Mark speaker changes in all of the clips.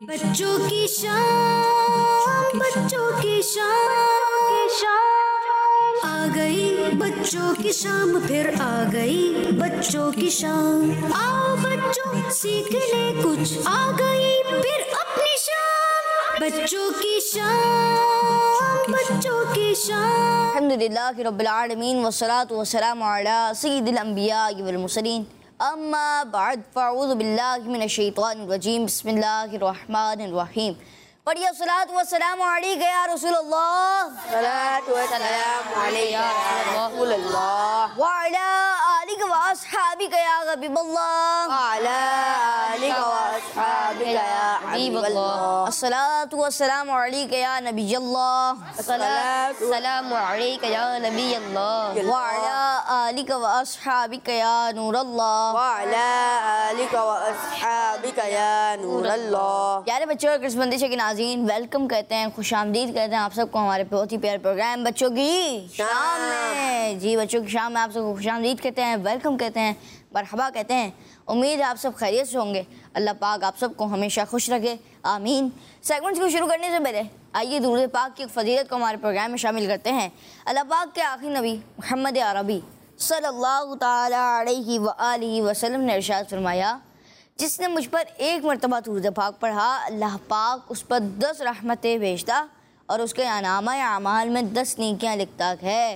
Speaker 1: बच्चों की शाम, बच्चों की शाम आ गई, बच्चों की शाम फिर आ गई, बच्चों की शाम। आओ बच्चों सीखने कुछ, आ गई फिर अपनी शाम। बच्चों की शाम, बच्चों की शाम।
Speaker 2: अल्हम्दुलिल्लाहि रब्बिल आलमीन वस्सलातु वस्सलामु अला सय्यिदिल अंबिया वल मुरसलीन अम्मा बाद फ़अऊज़ु बिल्लाहि मिनश शैतानिर रजीम बिस्मिल्लाहिर रहमानिर रहीम। पढ़िए सलात व सलाम अलैका या रसूलल्लाह,
Speaker 3: सलात व सलाम अलैका या रसूलल्लाह,
Speaker 2: व अला आलिका व अस्हाबिका या हबीबल्लाह,
Speaker 3: व अला आलिका व अस्हाबिका या हबीबल्लाह।
Speaker 2: अस्सलातु व सलाम अलैका या नबियल्लाह,
Speaker 3: अस्सलातु व
Speaker 2: सलाम अलैका या नबियल्लाह, व अला आलिका व अस्हाबिका या नूरल्लाह,
Speaker 3: व अला आलिका व अस्हाबिका या नूरल्लाह।
Speaker 2: प्यारे बच्चों और किस्मती के नाज़रीन, वेलकम कहते हैं, खुशामदीद कहते हैं आप सबको हमारे बहुत ही प्यारे प्रोग्राम बच्चों की शाम में। जी बच्चों की शाम में आप सबको खुशामदीद कहते हैं, वेलकम कहते हैं, मरहबा कहते हैं। उम्मीद है आप सब खैरियत से होंगे। अल्लाह पाक आप सबको हमेशा खुश रखे, आमीन। सेगमेंट्स को शुरू करने से पहले आइए दुरूद पाक की फजीलत को हमारे प्रोग्राम में शामिल करते हैं। अल्लाह पाक के आखिरी नबी मोहम्मद अरबी सल्लल्लाहु तआला अलैहि व आलिहि वसल्लम ने इरशाद फरमाया, जिसने मुझ पर एक मरतबा दुरूद पाक पढ़ा, अल्लाह पाक उस पर 10 रहमतें भेजता और उसके अनामा अमाल में 10 नेकियां लिखता है।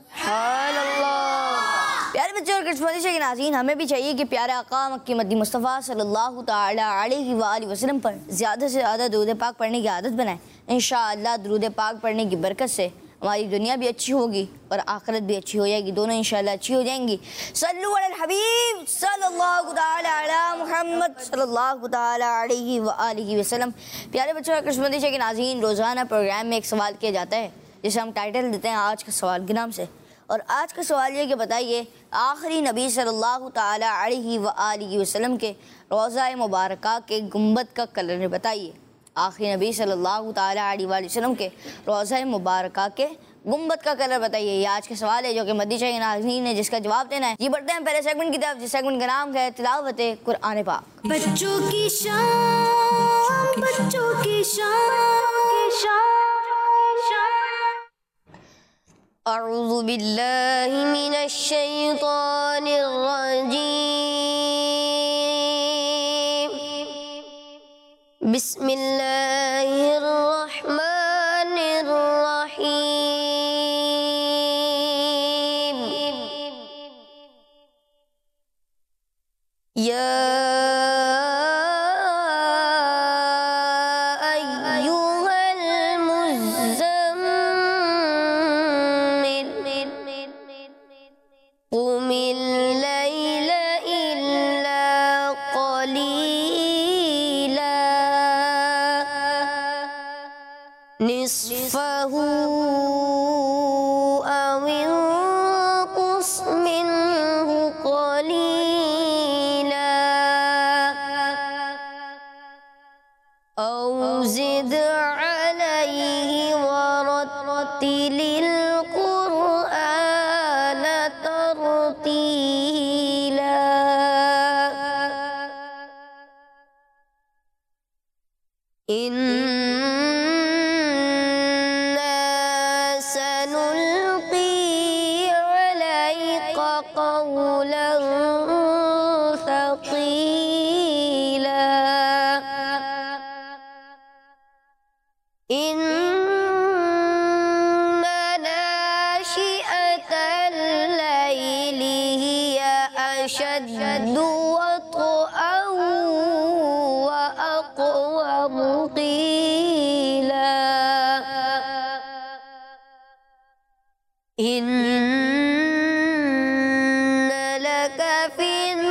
Speaker 2: प्यारे बच्चों और किस्मती के नाज़रीन, हमें भी चाहिए कि प्यारे आका मक्की मदी मुस्तफ़ा सल्लल्लाहु तआला अलैहि व आलिहि वसल्लम पर ज़्यादा से ज़्यादा दुरूद पाक पढ़ने की आदत बनाएं। इंशाअल्लाह दुरूद पाक पढ़ने की बरकत से हमारी दुनिया भी अच्छी होगी और आखिरत भी अच्छी हो जाएगी, दोनों इंशाअल्लाह अच्छी हो जाएंगी। सल्लु अलल हबीब सल्लल्लाहु तआला अला मुहम्मद सल्लल्लाहु तआला अलैहि व आलिहि वसल्लम। प्यारे बच्चों और किस्मती के नाज़रीन, रोज़ाना प्रोग्राम में एक सवाल किया जाता है जिसे हम टाइटल देते हैं आज का सवाल के नाम से। और आज का सवाल ये कि बताइए, आखिरी नबी सल्लल्लाहु तआला अलैहि व आलिहि वसल्लम के रोज़ा मुबारका के गुंबद का कलर बताइए। आखिरी नबी सल्लल्लाहु तआला अलैहि वसल्लम के रोज़ा मुबारका के गुंबद का कलर बताइए। ये आज का सवाल है जो कि मदी चाहिए नाज़रीन ने जिसका जवाब देना है। ये बढ़ते हैं पहले सेगमेंट की तरफ, जिस सेगमेंट का नाम है तिलावत कुरान पाक।
Speaker 1: बच्चों की शाम, बच्चों की शाम।
Speaker 2: अऊज़ु बिल्लाहि मिनश शैतानिर रजीम, बिस्मिल्लाहिर रहमानिर रहीम। या अय्युहल मुज़्ज़म्मिल क़ुमिल लैला इल्ला क़लीला निस्फ़हु अव इंक़ुस मिन्हु क़लीला औ ज़िद अलैहि वरत्तिलिल क़ुरआन तरतीला। इन्ना सनुल्क़ी अलैका क़ौलन थक़ीला। इन्ना नाशिअतल लैलि हिय अशद्दु वत्अन व अक़वमु क़ीला। इन्ना लका फिन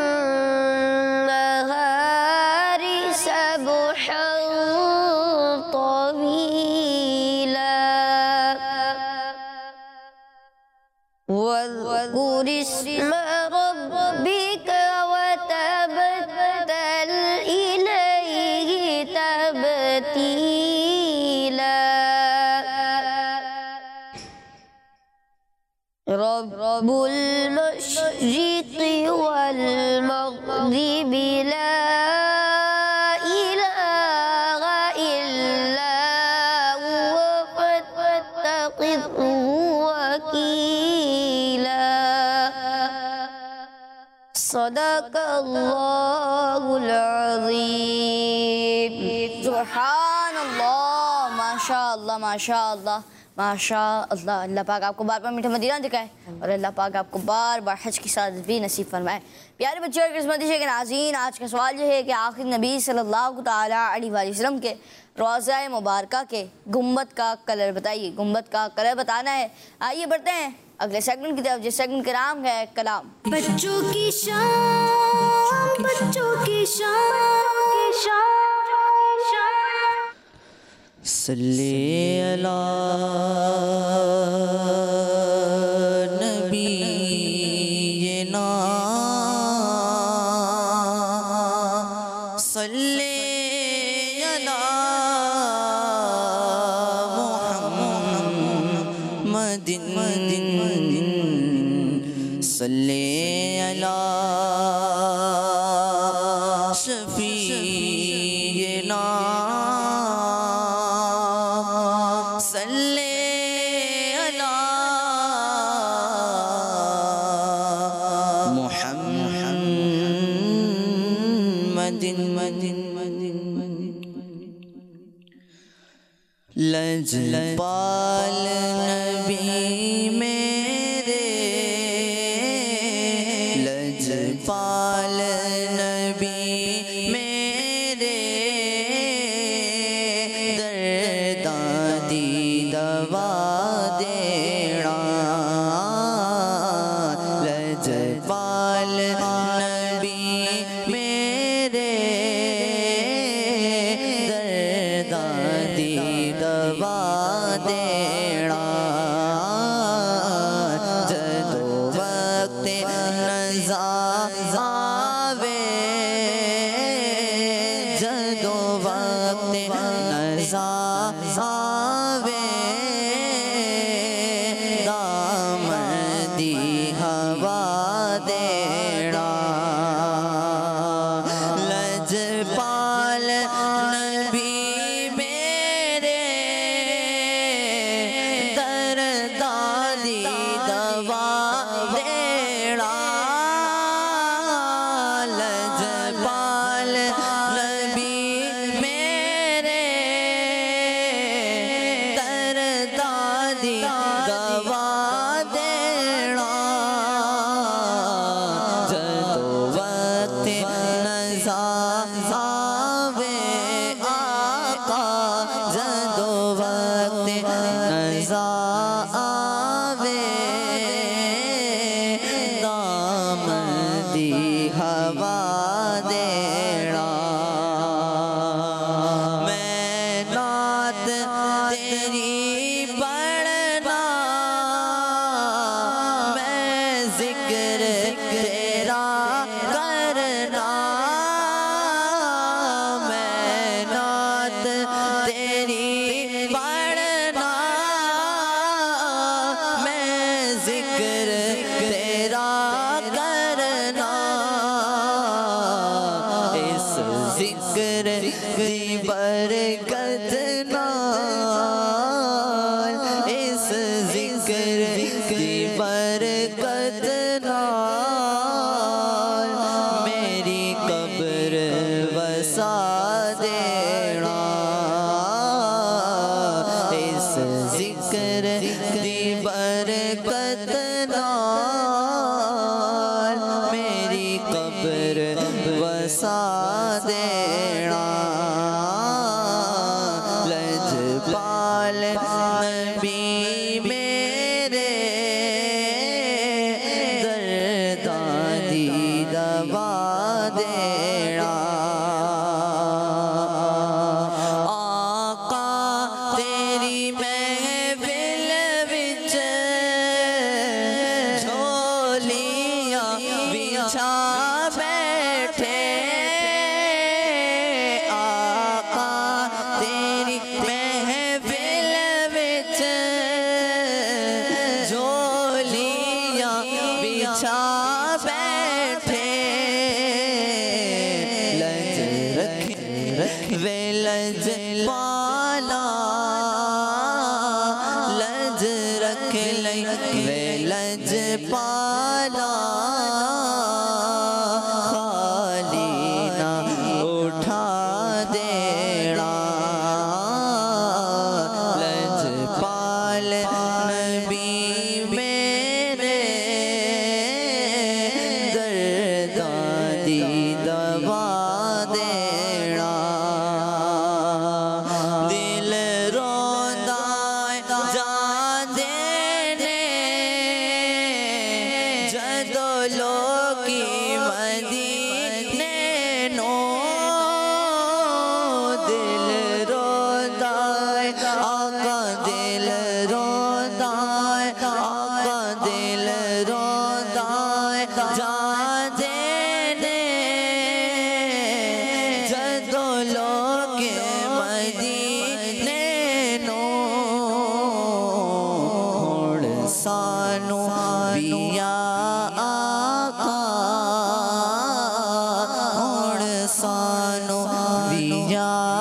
Speaker 2: नहारि सबहन तवीला। वज़्कुर इस्म रब्बिका वतबत्तल इलैहि तबतीला। रब्बुल मशरिक़ि वल मग़रिबि ला इलाहा सदक़ल्लाहुल अज़ीम। सुब्हानल्लाह, माशाअल्लाह माशाअल्लाह माशाअल्लाह। अल्लाह पाक आपको बार बार मीठा मदीना दिखाए और अल्लाह पाक आपको बार बार हज की सादत भी नसीब फरमाए। प्यारे बच्चों और किस्मती के नाज़रीन, आज का सवाल ये है कि आखिर नबी सल्लल्लाहु तआला अलैहि वसल्लम के रोज़ा मुबारका के गुंबद का कलर बताइए। गुंबद का कलर बताना है। आइए बढ़ते हैं अगले सेगमेंट की तरफ, जिस सेगमेंट का नाम है कलाम।
Speaker 1: बच्चों की शान, बच्चों की शान।
Speaker 4: सल्ले अला नबीना, सल्ले अला मुहम्मदिन, सल्ले अला शफीना, सल्ले अला मुहम्मदिन। लजपाल नबी मेरे, लजपाल नबी मेरे, दर्दादी दवा देना। लजपाल नबी मेरे, दर्दादी दवा देना। जदो वक्त नज़ा आवे, जदो वक्त नज़ा आवे, दामदी हवा देना। लजपाल नबी मेरे, दर्दादी दवा देना। लजपाल नबी मेरे, दर्दादी दवा देना। जदो वक्त नज़ा आवे आका, जदो वक्त नज़ा आवे, दामदी हवा देना। मैं नात तेरी पढ़ना, मैं जिक्र तेरा करना। मैं नात तेरी पढ़ना, मैं जिक्र तेरा करना। इस जिक्र दी बरकत नाल, इस जिक्र दी बरकत नाल, मेरी कब्र वसा देना। इस जिक्र दी बरकत नाल, मेरी कब्र वसा देना। लजपाल नबी मेरे, दर्दादी दवा देना। आका तेरी महफिल विच झोलियां बिछा बैठे। आका तेरी महफिल विच झोलियां बिछा बैठे। लज रख वे लज पाला, लज रख वे लज पाला,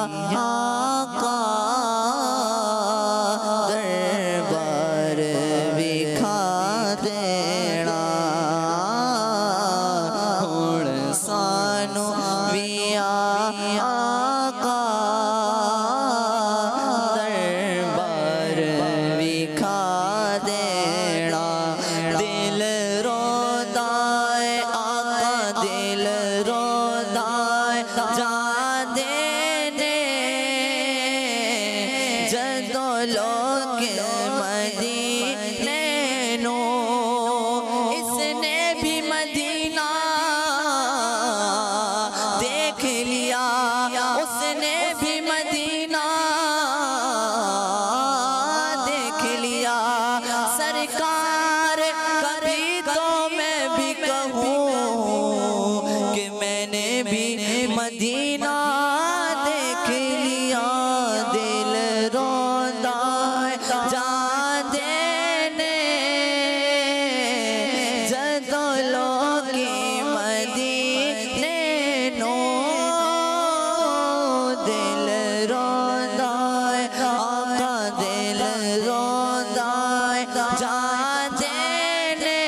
Speaker 4: आका दरबार विखा देना हुण सानू भी आका दरबार विखा देना दिल रोंदा है आका दिल रोंदा है जांदे ने जदों लोग मदीने नो इसने भी मदीना देख लिया उसने भी मदीना देख लिया सरकार कभी तो मैं भी कहूँ कि मैंने भी मदीना देख लिया दिल रोंदा है जांदे ने जदों लोग मदीने नो दिल रोंदा है आका दिल रोंदा है जांदे ने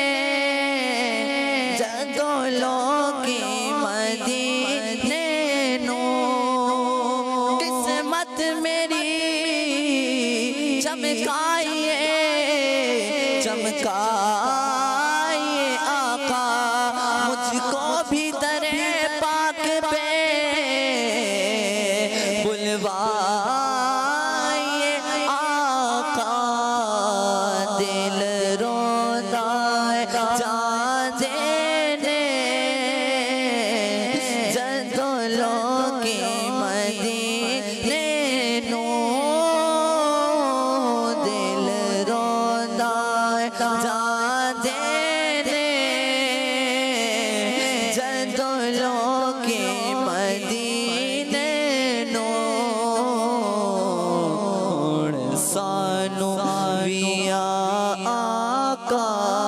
Speaker 4: जदों लोग मदीने नो किस्मत मेरी चमकाइए चमकाइए आका मुझको भी दरे पाक पे बुलवाइए आका दिल रोंदा है जांदे ने जदों लोग मदीने नो दिल रोंदा है जांदे ने जदों लोग मदीने नो हुण सानू भी आका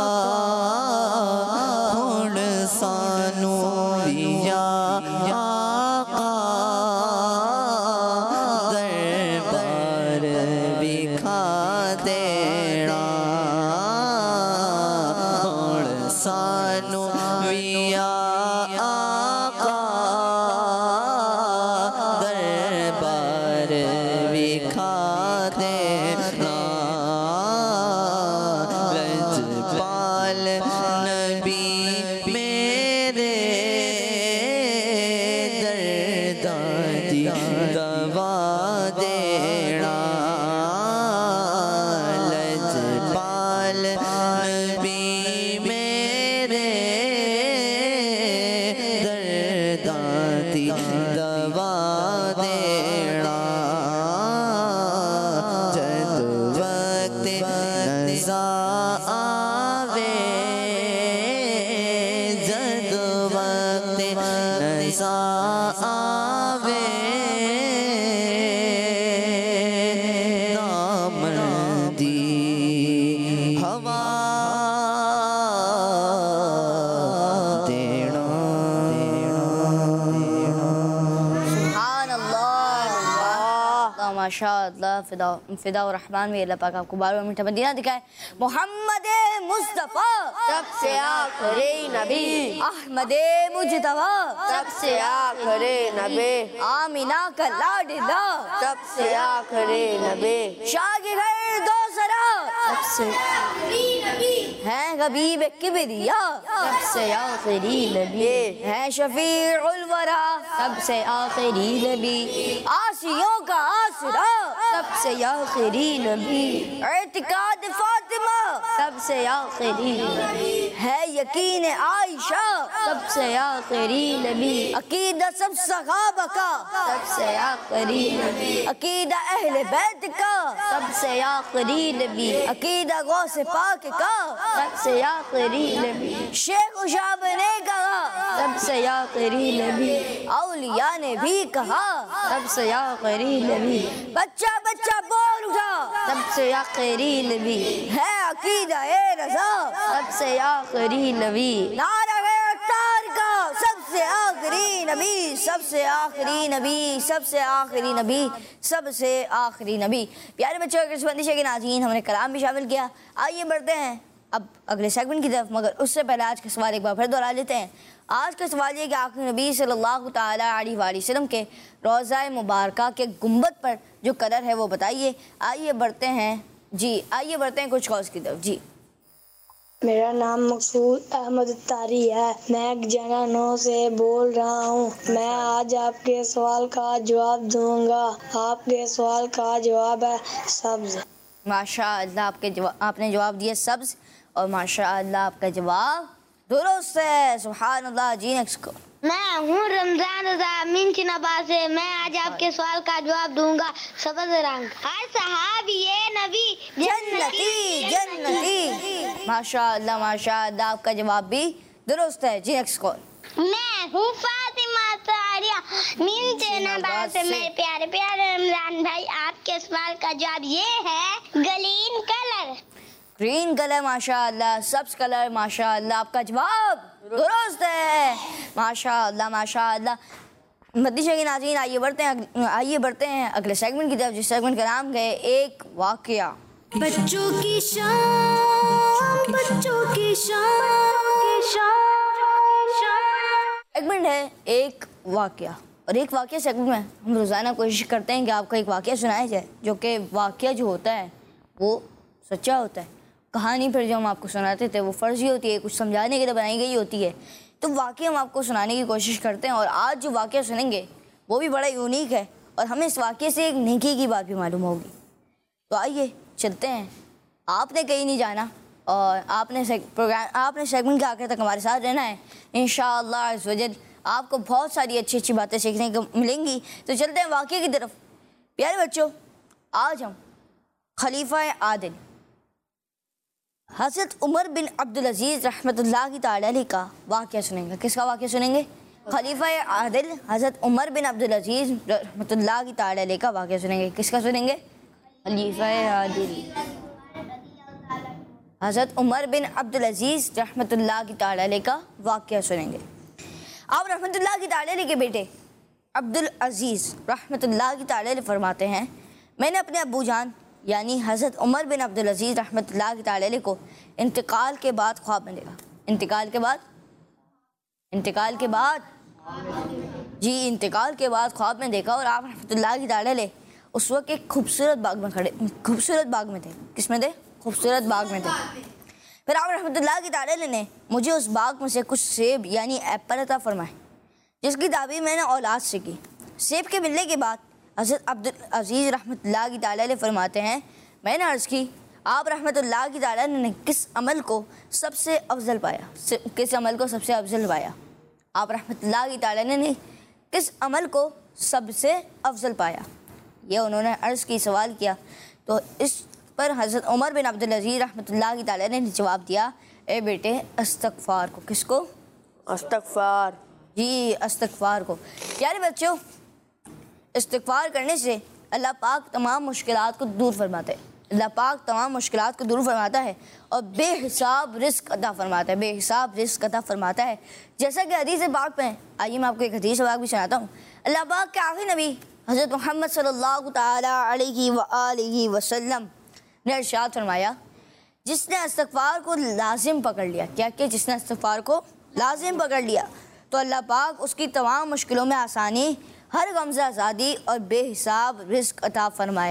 Speaker 4: हुण सानू भी आका दरबार विखा देना हुण सानू भी आका दरबार विखा देना लजपाल नबी मेरे दर्दादी दवा देना लजपाल नबी मेरे दर्दादी दवा देना जद वक्त नज़ा आवे जद वक्त नज़ा आवे नामर्दी हवा देना
Speaker 2: सुभान अल्लाह माशाअल्लाह फिदा रहमान में अल्लाह पाक आपको बार बार मीठा मदीना दिखाए मोहम्मद मुस्तफ़ा
Speaker 3: सबसे आखिरी नबी
Speaker 2: अहमद मुजतबा
Speaker 3: सबसे आखिरी नबी
Speaker 2: आमिना का लाडला
Speaker 3: सबसे आखिरी नबी
Speaker 2: शागिर दो सरा
Speaker 3: सबसे
Speaker 2: है हबीब किबरिया
Speaker 3: सबसे आखिरी नबी
Speaker 2: है शफीउल वरा सबसे आखिरी नबी आसियों का आसरा
Speaker 3: सबसे आखिरी नबी
Speaker 2: इत्तिकाद फातिमा
Speaker 3: सबसे आखिरी नबी
Speaker 2: है यकीन आयशा
Speaker 3: सबसे आखिरी नबी
Speaker 2: अकीदा सब सहाबा का
Speaker 3: सबसे आखिरी नबी
Speaker 2: अकीदा अहले बैत का
Speaker 3: सबसे आखिरी नबी
Speaker 2: अकीदा गौसे पाक का
Speaker 3: सबसे आखिरी नबी
Speaker 2: शेख उशाब ने कहा
Speaker 3: सबसे आखिरी नबी
Speaker 2: औलिया ने भी कहा
Speaker 3: सबसे आखिरी नबी
Speaker 2: बच्चा बच्चा बोल उठा
Speaker 3: सबसे आखिरी नबी
Speaker 2: है अकीदा ए रजा
Speaker 3: सबसे आखिरी नबी
Speaker 2: नारा है तार का सबसे आखिरी नबी, सबसे आखिरी नबी, सबसे आखिरी नबी, सबसे आखिरी नबी। प्यारे बच्चों के बंदिश के नाज़रीन, हमने कलाम भी शामिल किया। आइए बढ़ते हैं अब अगले सेगमेंट की तरफ, मगर उससे पहले आज का सवाल एक बार फिर दोहरा लेते हैं। आज का सवाल ये कि आखिरी नबी सल्लल्लाहु ताला अलैहि वसल्लम के रोज़ा मुबारका के गुंबद पर जो कलर है वो बताइए। आइए बढ़ते हैं जी, आइए बढ़ते हैं कुछ कॉल्स की तरफ जी।
Speaker 5: मेरा नाम मकसूद अहमद तारी है, मैं जना 9 से बोल रहा हूँ। मैं आज आपके सवाल का जवाब दूंगा। आपके सवाल का जवाब है सब्ज।
Speaker 2: माशाअल्लाह, आपने जवाब दिया सब्ज, और माशाअल्लाह आपका जवाब दुरुस्त है। सुभान अल्लाह। जी नेक्स्ट को।
Speaker 6: मैं हूँ रमजान रजा मिंचनबा से, मैं आज आपके सवाल का जवाब दूंगा सब्ज रंग। हर सहाबी ये नबी
Speaker 2: जन्नती जन्नती। माशाअल्लाह माशाअल्लाह आपका जवाब भी दुरुस्त है। जी नेक्स्ट कॉल।
Speaker 6: मैं हूँ फातिमा तारिया मिंचनबा से, मेरे प्यारे प्यारे रमजान भाई, आपके सवाल का जवाब ये है ग्रीन कलर।
Speaker 2: ग्रीन कलर, माशाअल्लाह। सब्ज कलर, माशाअल्लाह आपका जवाब दुरुस्त है। माशाअल्लाह माशाअल्लाह। मदीशा के नाज़रीन, आइए बढ़ते हैं अगले सेगमेंट की तरफ, जिस सेगमेंट का नाम है एक वाकया।
Speaker 1: बच्चों की शान, बच्चों की शान।
Speaker 2: सेगमेंट है एक वाकया, और एक वाकया सेगमेंट में हम रोज़ाना कोशिश करते हैं कि आपको एक वाकया सुनाया जाए, जो कि वाकया जो होता है वो सच्चा होता है। कहानी फिर जो हम आपको सुनाते थे वो फर्जी होती है, कुछ समझाने के लिए बनाई गई होती है। तो वाकया हम आपको सुनाने की कोशिश करते हैं, और आज जो वाकया सुनेंगे वो भी बड़ा यूनिक है, और हमें इस वाकये से एक नेकी की बात भी मालूम होगी। तो आइए चलते हैं, आपने कहीं नहीं जाना, और आपने सेगमेंट के आखिर तक हमारे साथ रहना है। इंशाअल्लाह अज़्ज़ वजल आपको बहुत सारी अच्छी अच्छी बातें सीखने को मिलेंगी। तो चलते हैं वाकये की तरफ। प्यारे बच्चों, आज हम खलीफा आदिल हज़रत उमर बिन अब्दुल अज़ीज़ रहमतुल्लाहि तआला अलैह का वाक़या सुनेंगे। किसका वाक़या सुनेंगे? खलीफा आदिल हज़रत उमर बिन अब्दुल अज़ीज़ रहमतुल्लाहि तआला अलैह का वाक़या सुनेंगे। किसका सुनेंगे? खलीफा आदिल हज़रत उमर बिन अब्दुल अज़ीज़ रहमतुल्लाहि तआला अलैह का वाक़या सुनेंगे। आप रहमतुल्लाहि तआला अलैह के बेटे अब्दुल अज़ीज़ रहमतुल्लाहि तआला अलैह फरमाते हैं, मैंने अपने अब्बू जान यानी हज़रत उमर बिन अब्दुल अज़ीज़ रहमतुल्लाहि तआला अलैह को इंतकाल के बाद ख्वाब में देखा। इंतकाल के बाद ख्वाब में देखा, और आप रहमतुल्लाहि तआला अलैह उस वक्त एक खूबसूरत बाग में थे। किस में थे? खूबसूरत बाग में थे। फिर आप रहमतुल्लाहि तआला अलैह ने मुझे उस बाग में से कुछ सेब यानी एप्पल अता फरमाए, जिसकी ताबीर मैंने औलाद से की। सेब के मिलने के बाद हज़रत अब्दुल अज़ीज़ रहमतुल्लाहि तआला अलैह फरमाते हैं, मैंने अर्ज़ की, आप रहमतुल्लाहि तआला अलैह ने किस अमल को सबसे अफजल पाया? आप रहमतुल्लाहि तआला अलैह ने किस अमल को सबसे अफजल पाया? ये उन्होंने अर्ज़ की, सवाल किया। तो इस पर हज़रत उमर बिन अब्दुल अज़ीज़ रहमतुल्लाहि तआला अलैह ने जवाब दिया, ए बेटे इस्तग़फ़ार को। किसको?
Speaker 3: इस्तग़फ़ार।
Speaker 2: जी, इस्तग़फ़ार को। प्यारे बच्चों, इस्तिग़फ़ार करने से अल्लाह पाक तमाम मुश्किलात को दूर फरमाता है। अल्लाह पाक तमाम मुश्किलात को दूर फरमाता है और बेहिसाब रिज़्क़ अता फरमाता है, जैसा कि हदीस पाक में। आइए मैं आपको एक हदीस पाक भी सुनाता हूँ। अल्लाह पाक के आखिरी नबी हज़रत मोहम्मद सल्लल्लाहु ताला अलैहि वसल्लम ने इरशाद फरमाया, जिसने इस्तिग़फ़ार को लाजिम पकड़ लिया, क्या कि जिसने इस्तिग़फ़ार को लाजिम पकड़ लिया, तो अल्लाह पाक उसकी तमाम मुश्किलों में आसानी, हर गम से आज़ादी और बेहिसाब रिज़्क़ अता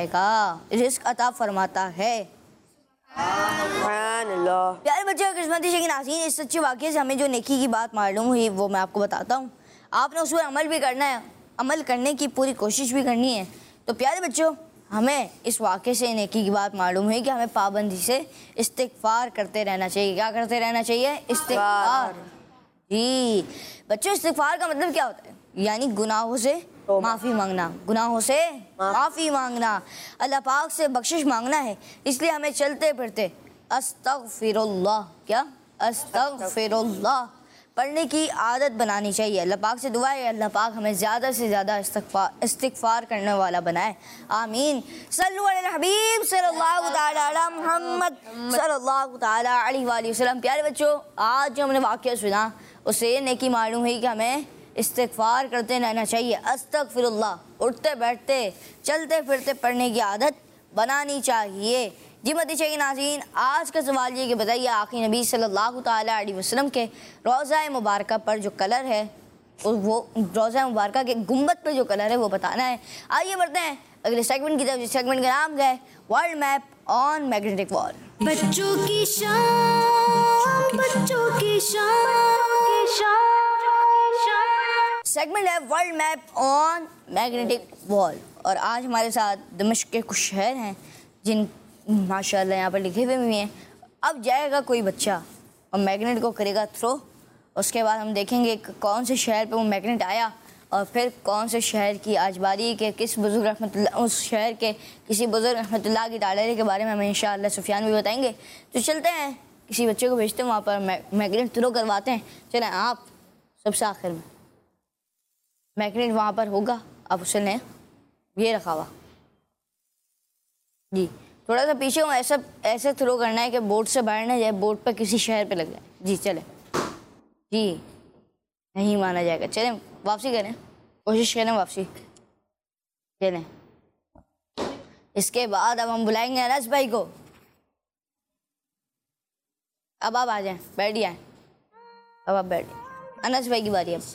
Speaker 2: फरमाता है। प्यारे बच्चों, किस्मती के नाज़रीन, इस सच्चे वाक़ये से हमें जो नेकी की बात मालूम हुई वो मैं आपको बताता हूँ। आपने उस पर अमल भी करना है, अमल करने की पूरी कोशिश भी करनी है। तो प्यारे बच्चों, हमें इस वाक़ये से नेकी की बात मालूम हुई कि हमें पाबंदी से इस्तिग़फ़ार करते रहना चाहिए। क्या करते रहना चाहिए? इस्तिग़फ़ार। जी बच्चों, इस्तिग़फ़ार का मतलब क्या होता है? यानी गुनाहों से माफ़ी मांगना, अल्लाह पाक से बख्शिश मांगना है। इसलिए हमें चलते फिरते अस्तग़फ़िरुल्लाह पढ़ने की आदत बनानी चाहिए। अल्लाह पाक से दुआ है, अल्लाह पाक हमें ज़्यादा से ज़्यादा इस्तिग़फ़ार करने वाला बनाए। आमीन। सल्लु अला हबीब सल्लल्लाहु तआला अला मुहम्मद सल्लल्लाहु तआला अलैहि वसल्लम। प्यारे बच्चों, आज जो हमने वाक़या सुना उससे ये नेकी मालूम हुई कि हमें इस्तिग़फ़ार करते रहना चाहिए। अस्तग़फ़िरुल्लाह उठते बैठते चलते फिरते पढ़ने की आदत बनानी चाहिए। जी मदीशे के नाज़रीन, आज का सवाल ये कि बताइए आक़ी नबी सल्लल्लाहु तआला अलैहि वसल्लम के रोज़ा मुबारक पर जो कलर है वो रोज़ा मुबारक के गुंबद पे जो कलर है वो बताना है। आइए बढ़ते हैं अगले सेगमेंट की तरफ। जिस सेगमेंट का नाम है world map on magnetic wall.
Speaker 1: बच्चों की शान, बच्चों की शान।
Speaker 2: सेगमेंट है world map on magnetic wall और आज हमारे साथ दमिश्क के कुछ शहर हैं जिन माशाल्लाह यहाँ पर लिखे हुए भी हैं। अब जाएगा कोई बच्चा और मैग्नेट को करेगा थ्रो, उसके बाद हम देखेंगे कौन से शहर पे वो मैग्नेट आया और फिर कौन से शहर की आज बारी के किस बुजुर्ग रहमतुल्लाह उस शहर के किसी बुजुर्ग रहमतुल्लाह की तारीख के बारे में हमें इंशाअल्लाह सुफियान भी बताएंगे। तो चलते हैं किसी बच्चे को भेजते हैं वहाँ पर मैग्नेट थ्रो करवाते हैं। चलें आप सबसे आखिर में मैग्नेट वहाँ पर होगा, आप उसे लें, ये रखा हुआ जी। थोड़ा सा पीछे हूँ, ऐसे थ्रो करना है कि बोर्ड से बाहर ना जाए, बोर्ड पर किसी शहर पे लग जाए। जी चलें जी, नहीं माना जाएगा। चलें वापसी करें, कोशिश करें वापसी चलें। इसके बाद अब हम बुलाएंगे अनस भाई को। अब आप आ जाएं, बैठ जाएं, अब आप बैठ जाएं। अनस भाई की बारी अब।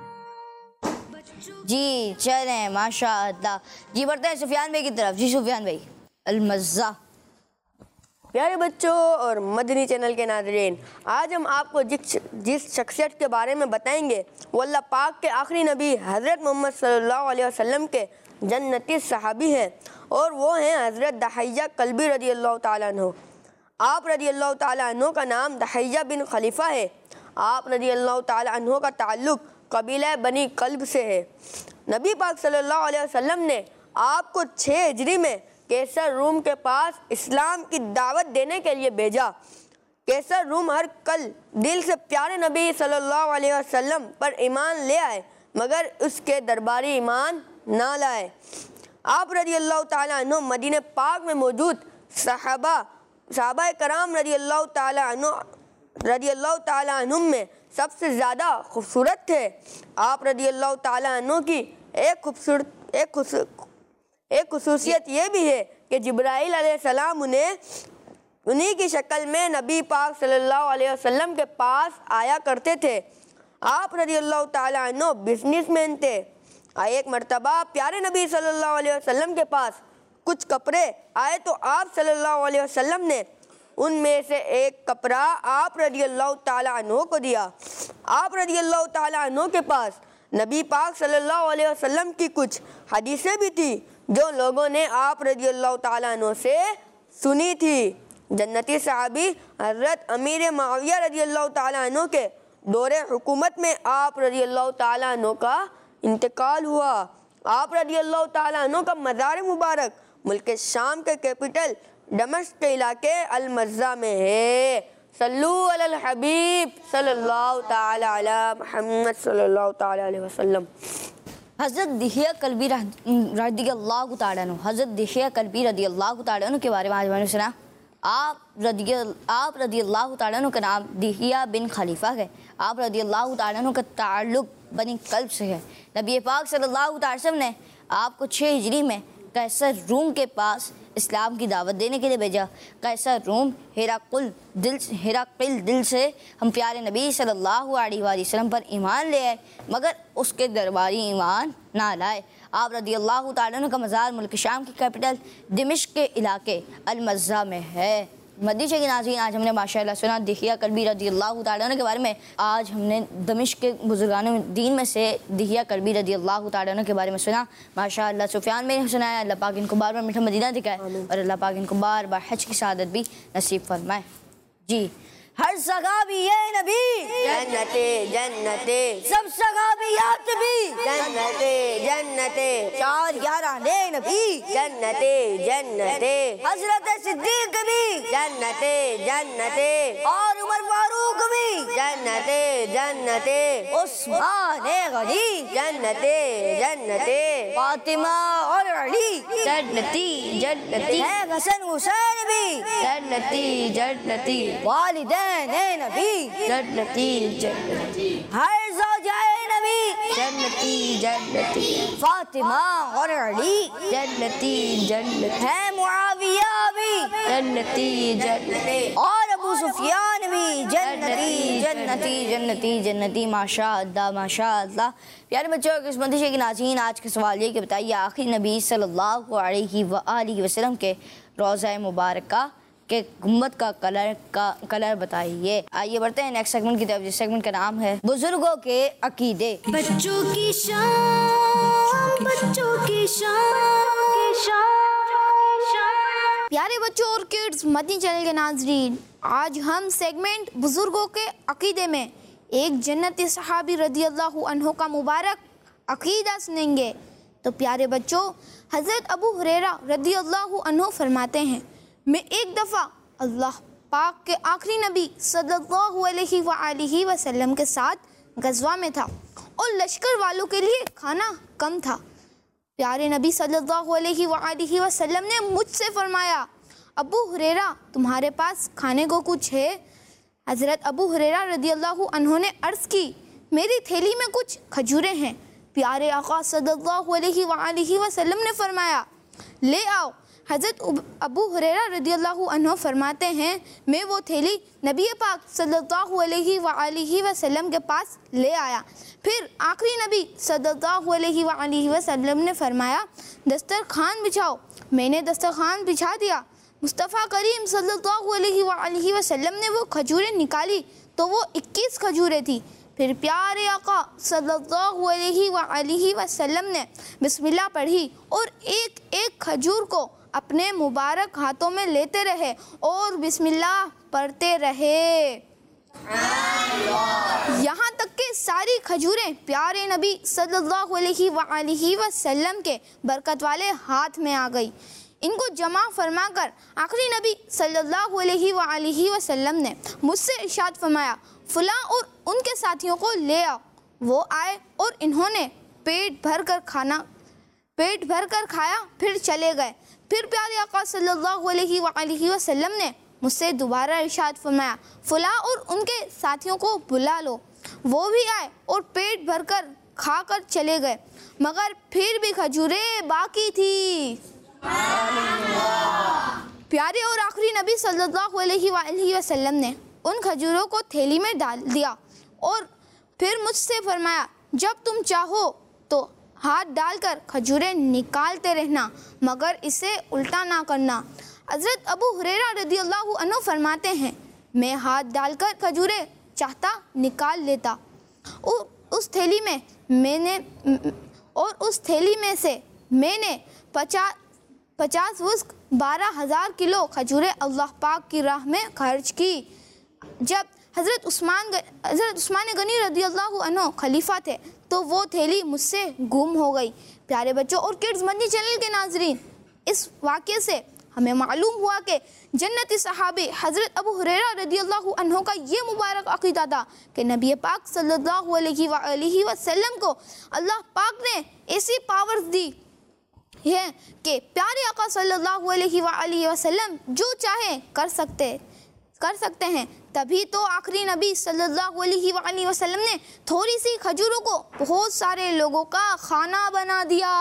Speaker 2: जी चलें माशाअल्लाह। जी बढ़ते हैं सुफियान भाई की तरफ। जी सुफियान भाई अल-मज़्ज़ा।
Speaker 3: प्यारे बच्चों और मदनी चैनल के नाज़रीन, आज हम आपको जिस शख्सियत के बारे में बताएंगे वो अल्लाह पाक के आखिरी नबी हज़रत मोहम्मद सल्लल्लाहु अलैहि वसल्लम के जन्नती सहाबी हैं और वो हैं हज़रत दहिया कल्बी रज़ियल्लाहु ताला अन्हु। आप रज़ियल्लाहु ताला अन्हु का नाम दहिया बिन खलीफा है। आप रज़ियल्लाहु ताला अन्हु का ताल्लुक़ कबीला बनी कल्ब से है। नबी पाक सल्लल्लाहु अलैहि वसल्लम ने आपको 6 हिजरी में कैसर रूम के पास इस्लाम की दावत देने के लिए भेजा। कैसर रूम हर कल दिल से प्यारे नबी सल्लल्लाहु अलैहि वसल्लम पर ईमान ले आए मगर उसके दरबारी ईमान ना लाए। आप रज़ियल्लाहु ताला अन्हु मदीने पाक में मौजूद सहाबा कराम रज़ियल्लाहु ताला अन्हु में सबसे ज़्यादा खूबसूरत थे। आप रज़ियल्लाहु ताला अन्हु की एक खुसूसियत ये भी है कि जिब्राइल अलैहिस्सलाम उन्हीं की शक्ल में नबी पाक सल्लल्लाहु अलैहि वसल्लम के पास आया करते थे। आप रज़ियल्लाहु ताला अन्हु बिजनेसमैन थे। एक मर्तबा प्यारे नबी सल्लल्लाहु अलैहि वसल्लम के पास कुछ कपड़े आए तो आप सल्लल्लाहु अलैहि वसल्लम ने उनमें से एक कपड़ा आप रज़ियल्लाहु ताला अन्हु को दिया। आप रज़ियल्लाहु ताला अन्हु के पास नबी पाक सल्लल्लाहु अलैहि वसल्लम की कुछ हदीसें भी थी जो लोगों ने आप रज़ियल्लाहु ताला अन्हु से सुनी थी। जन्नती सहाबी हज़रत अमीर मुआविया रज़ियल्लाहु ताला अन्हु के दौरे हुकूमत में आप रज़ियल्लाहु ताला अन्हु का इंतकाल हुआ। आप रज़ियल्लाहु ताला अन्हु का मज़ार मुबारक मुल्क शाम के कैपिटल दमिश्क के इलाके अल-मज़्ज़ा में है। सल्लू अलल हबीब सल्लल्लाहु ताला अला मुहम्मद सल्लल्लाहु ताला अलैहि वसल्लम।
Speaker 2: हज़रत दिहिया कल्बी रज़ियल्लाहु ताला अन्हु, हज़रत दिहिया कल्बी रज़ियल्लाहु ताला अन्हु के बारे में आज मैंने सुना। आप रज़ियल्लाहु ताला अन्हु का नाम दिहिया बिन खलीफा है। आप रज़ियल्लाहु ताला अन्हु का ताल्लुक़ बनी कल्ब से है। नबी पाक सल्लल्लाहु अलैहि वसल्लम ने आपको 6 हिजरी में कैसर रूम के पास इस्लाम की दावत देने के लिए भेजा। कैसर रूम हिराक़िल दिल से हम प्यारे नबी सल्लल्लाहु अलैहि वसल्लम पर ईमान ले आए मगर उसके दरबारी ईमान ना लाए। आप रज़ियल्लाहु ताला अन्हु का मज़ार मुल्क शाम की कैपिटल दमिश्क के इलाके अल-मज़्ज़ा में है। मदीशे की नाज़रीन, आज हमने माशाअल्लाह सुना दिहिया कल्बी रज़ियल्लाहु ताला अन्हु के बारे में। आज हमने दमिश्क के बुजुर्गान दीन में से दिहिया कल्बी रज़ियल्लाहु ताला अन्हु के बारे में सुना। माशाअल्लाह सुफियान में सुनाया। अल्लाह पाक इनको बार बार मीठा मदीना दिखाए और अल्लाह पाक इनको बार बार हज की सआदत भी नसीब फरमाए। जी हर जगह भी ये नबी
Speaker 3: जन्नते जन्नते,
Speaker 2: सब जगह भी याद भी
Speaker 3: जन्नते जन्नते,
Speaker 2: 411 ने नबी
Speaker 3: जन्नते जन्नते,
Speaker 2: हज़रत सिद्दीक़ भी
Speaker 3: जन्नते जन्नते,
Speaker 2: और उमर फारूक भी
Speaker 3: जन्नते जन्नते,
Speaker 2: उस्मान गनी
Speaker 3: जन्नते जन्नते,
Speaker 2: फातिमा और अली
Speaker 3: जन्नती जन्नती,
Speaker 2: है हसन हुसैन भी
Speaker 3: जन्नती जन्नती,
Speaker 2: वालिदैन नबी
Speaker 3: जन्नती जन्नती,
Speaker 2: हर ज़ौजाए नबी जन्नती जन्नती, फातिमा और अली जन्नती जन्नती, है मुआविया भी जन्नती जन्नती, और अबू सुफियान भी जन्नती जन्नती जन्नती जन्नती। माशा अल्लाह माशा अल्लाह। प्यारे बच्चों, किस्मती के नाज़रीन, आज का सवाल ये कि बताइए आखिरी नबी सल्लल्लाहु अलैहि वसल्लम के रोज़ा मुबारक के गुम्बद का कलर बताइए। आइए बढ़ते हैं नेक्स्ट सेगमेंट की तरफ, जिस सेगमेंट का नाम है बुजुर्गों के अकीदे।
Speaker 1: बच्चों की शान, बच्चों की शान।
Speaker 7: प्यारे बच्चों और किड्स मदनी चैनल के नाजरीन, आज हम सेगमेंट बुजुर्गों के अकीदे में एक जन्नती सहाबी रदी अल्लाह अन्हो का मुबारक अकीदा सुनेंगे। तो प्यारे बच्चों, हज़रत अबू हुरैरा रदी अल्लाह अन्हो फरमाते हैं, मैं एक दफ़ा अल्लाह पाक के आखिरी नबी सल्लल्लाहु अलैहि वसल्लम के साथ गज़वा में था और लश्कर वालों के लिए खाना कम था। प्यारे नबी सल्लल्लाहु अलैहि वसल्लम ने मुझसे फरमाया, अबू हुरैरा तुम्हारे पास खाने को कुछ है? हज़रत अबू हुरैरा रदियल्लाहु अन्हु ने अर्ज़ की, मेरी थैली में कुछ खजूरें हैं। प्यारे आका सल्लल्लाहु अलैहि वसल्लम ने फरमाया, ले आओ। हज़रत अबू हुरैरा रदियल्लाहु अन्हु फरमाते हैं, मैं वो थैली नबी पाक सल्लल्लाहु अलैहि वसल्लम के पास ले आया। फिर आखिरी नबी सल्लल्लाहु अलैहि वसल्लम ने फरमाया, दस्तरखान बिछाओ। मैंने दस्तरखान बिछा दिया। मुस्तफ़ा करीम सल्लल्लाहु अलैहि वसल्लम ने वो खजूरें निकाली तो वो 21 खजूरें थी। फिर प्यारे आका सल्लल्लाहु अलैहि वसल्लम ने बिस्मिल्लाह पढ़ी और एक एक खजूर को अपने मुबारक हाथों में लेते रहे और बिस्मिल्लाह पढ़ते रहे, यहाँ तक कि सारी खजूरें प्यारे नबी सल्लल्लाहु अलैहि वसल्लम के बरकत वाले हाथ में आ गई। इनको जमा फरमाकर आखिरी नबी सल्लल्लाहु अलैहि वसल्लम ने मुझसे इरशाद फरमाया, फलां और उनके साथियों को ले आओ। वो आए और इन्होंने पेट भर कर खाया, फिर चले गए। फिर प्यारे आका सल्लल्लाहु अलैहि वसल्लम ने मुझसे दोबारा इरशाद फरमाया, फलां और उनके साथियों को बुला लो। वो भी आए और पेट भर कर खा कर चले गए, मगर फिर भी खजूरें बाकी थी। प्यारे और आखिरी नबी सल्लल्लाहु अलैहि वसल्लम ने उन खजूरों को थैली में डाल दिया और फिर मुझसे फरमाया, जब तुम चाहो तो हाथ डालकर खजूरें निकालते रहना, मगर इसे उल्टा ना करना। हज़रत अबू हुरैरा रदियल्लाहु अन्हु फरमाते हैं, मैं हाथ डालकर खजूरें चाहता निकाल लेता और उस थैली में से मैंने 50 वस्क 12,000 किलो खजूरें अल्लाह पाक की राह में खर्च की। जब हज़रत उस्मान गनी रदियल्लाहु अन्हु खलीफा थे तो वो थैली मुझसे गुम हो गई। प्यारे बच्चों और किड्स मदनी चैनल के नाजरीन, इस वाक़े से हमें मालूम हुआ कि जन्नती सहाबी हज़रत अबू हुरैरा रदियल्लाहु अन्हु का ये मुबारक अक़ीदा था कि नबी पाक सल्लल्लाहु अलैहि वसल्लम को अल्लाह पाक ने ऐसी पावर्स दी है कि प्यारे आका सल्लल्लाहु अलैहि वसल्लम जो चाहे कर सकते हैं। तभी तो आखिरी नबी सल्लल्लाहु अलैहि वसल्लम ने थोड़ी सी खजूरों को बहुत सारे लोगों का खाना बना दिया।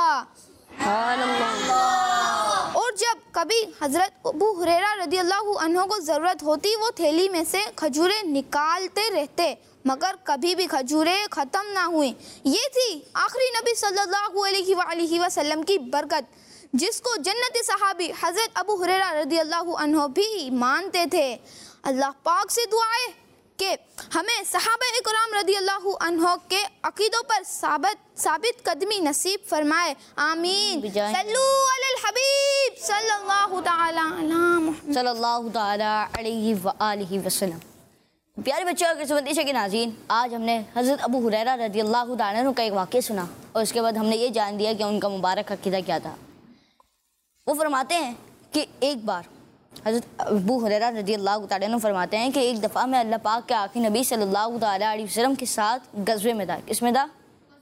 Speaker 7: और जब कभी हज़रत अबू हुरैरा रदियल्लाहु अन्हु को ज़रूरत होती, वो थैली में से खजूरें निकालते रहते, मगर कभी भी खजूरें ख़त्म ना हुई। ये थी आखिरी नबी सल्लल्लाहु अलैहि वसल्लम की बरकत, जिसको जन्नती सहाबी हज़रत अबू हुरैरा रदियल्लाहु अन्हु भी मानते थे। अल्लाह पाक से दुआ है कि हमें सहाबा-ए-किराम रदियल्लाहु अन्हु के अकीदों पर साबित कदमी नसीब फरमाए, आमीन। सल्लू अलल हबीब सल्लल्लाहु ताला अलैहि वसल्लम।
Speaker 2: प्यारे बच्चों और किस्मती के नाज़रीन, आज हमने हज़रत अबू हुरैरा रदियल्लाहु ताला अन्हु का एक वाक़या सुना और उसके बाद हमने ये जान दिया कि उनका मुबारक अक़ीदा क्या था। वो फरमाते हैं कि एक बार हज़रत अबू हुरैरा रदियल्लाहु ताला अन्हु फरमाते हैं कि एक दफ़ा मैं अल्लाह पाक के आखिरी नबी सल्लल्लाहु ताला अलैहि वसल्लम के साथ गज़वे में था। किसमें था?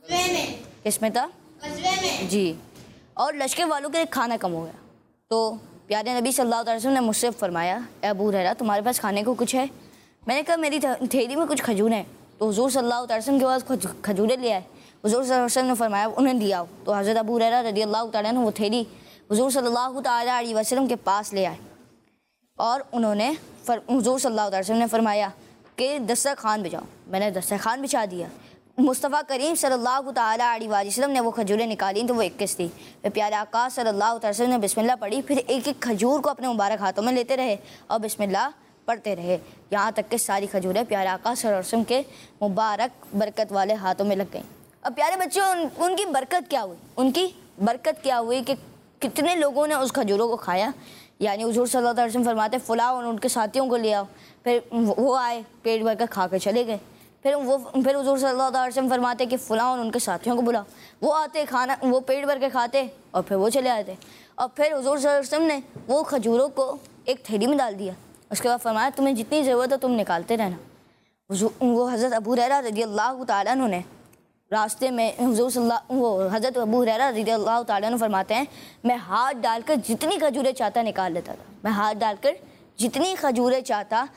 Speaker 2: जी। और लश्कर वालों के खाना कम हो गया तो प्यारे नबी सल्लल्लाहु अलैहि वसल्लम ने मुझसे फरमाया, अबू हुरैरा तुम्हारे पास खाने को कुछ है? मैंने कहा मेरी थैली में कुछ खजूरें हैं। तो हुज़ूर सल्लल्लाहु अलैहि वसल्लम के पास खजूरें ले आए। हुजूर सल्लल्लाहु अलैहि वसल्लम ने फरमाया उन्हें लिया। तो हज़रत अबू हुरैरा रज़ियल्लाहु ताला अन्हु वो थैली हुजूर सल्लल्लाहु ताला अलैहि वसल्लम के पास ले आए और उन्होंने हुजूर सल्लल्लाहु अलैहि वसल्लम ने फरमाया कि दस्तरखान बिछाओ। मैंने दस्तरखान बिछा दिया। मुस्तफ़ा करीम सल्लल्लाहु ताला अलैहि वसल्लम ने वो खजूरें निकाली तो वो 21 थी। फिर प्यारे आका सल्लल्लाहु अलैहि वसल्लम ने बिस्मिल्लाह पढ़ी, फिर एक एक खजूर को अपने मुबारक हाथों में लेते रहे और बिस्मिल्लाह पढ़ते रहे, यहाँ तक कि सारी खजूरें प्यारे आका सल्लल्लाहु अलैहि वसल्लम के मुबारक बरकत वाले हाथों में लग गईं। अब प्यारे बच्चों, उनकी बरकत क्या हुई? उनकी बरकत क्या हुई कि कितने लोगों ने उस खजूरों को खाया। यानी हुजूर सल्लल्लाहु अलैहि वसल्लम फरमाते फुलाओ और उनके साथियों को ले आओ। फिर वो आए, पेट भर कर खा के चले गए। फिर हुजूर सल्लल्लाहु अलैहि वसल्लम फरमाते कि फुलाओ और उनके साथियों को बुलाओ। वो आते, खाना वो पेट भर के खाते और फिर वो चले आते। और फिर हुजूर सल्लल्लाहु अलैहि वसल्लम ने वो खजूरों को एक थैली में डाल दिया। उसके बाद फरमाया तुम्हें जितनी ज़रूरत है तुम निकालते रहना। वो हज़रत अबू हुरैरा रज़ियल्लाहु ताला अन्हु ने रास्ते में हज़रत अबू हुरैरा रज़ियल्लाहु ताला अन्हु फरमाते हैं मैं हाथ डालकर जितनी खजूरें चाहता निकाल लेता था। मैं हाथ डालकर जितनी खजूरें चाहता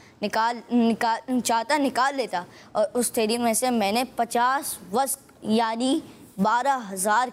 Speaker 2: निकाल लेता और उस थैली में से मैंने 50 वस्क यानी 12,000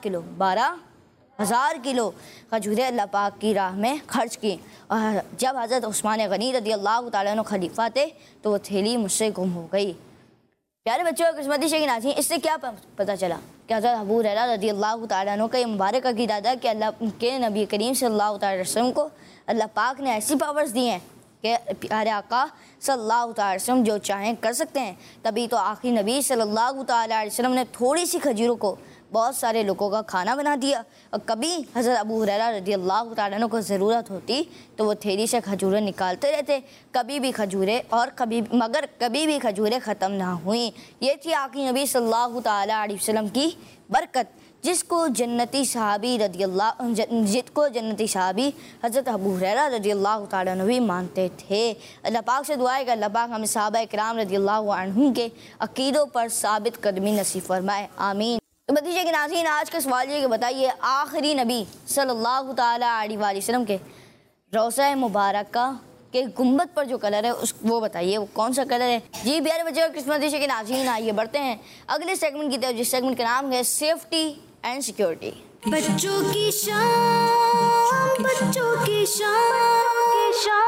Speaker 2: किलो खजूरें अल्लाह पाक की राह में खर्च की। और जब हज़रत उस्मान गनी रज़ियल्लाहु ताला अन्हु खलीफा थे तो वो थैली मुझसे गुम हो गई। प्यारे बच्चों, किस्मती शकीन नाज़रीन, इससे क्या पता चला कि हज़रत अबू हुरैरा रज़ियल्लाहु ताला अन्हु का ये मुबारक अक़ीदा था कि अल्लाह के नबी करीम सल्लल्लाहु अलैहि वसल्लम को अल्लाह पाक ने ऐसी पावर्स दी हैं कि प्यारे आका सल्लल्लाहु अलैहि वसल्लम जो चाहें कर सकते हैं। तभी तो आखिरी नबी सल्लल्लाहु अलैहि वसल्लम ने थोड़ी सी खजूरों को बहुत सारे लोगों का खाना बना दिया। और कभी हज़रत अबू हुरैरा रज़ियल्लाहु ताला अन्हु को ज़रूरत होती तो वो थैली से खजूरें निकालते रहते, कभी भी खजूरें ख़त्म ना हुई। ये थी आखिरी नबी सल्लल्लाहु ताला अलैहि वसल्लम की बरकत, जिसको जन्नती सहाबी हज़रत अबू हुरैरा रज़ियल्लाहु ताला अन्हु भी मानते थे। अल्लाह पाक से दुआ है कि अल्लाह पाक हमें सहाबा इकराम रज़ियल्लाहु अन्हुम के अक़ीदों पर साबित कदमी नसीब फरमाए, आमीन। तो भतीजे के नाज़रीन, आज का सवाल ये कि बताइए आखिरी नबी सल्लल्लाहु ताला अलैहि वसल्लम के रोज़ा मुबारक के गुंबद पर जो कलर है वो बताइए, वो कौन सा कलर है? जी प्यारे बच्चों, किस्मती के नाज़रीन, आइए बढ़ते हैं अगले सेगमेंट की तरफ, जिस सेगमेंट का नाम है सेफ्टी एंड सिक्योरिटी।
Speaker 1: बच्चों की शान, बच्चों की शान।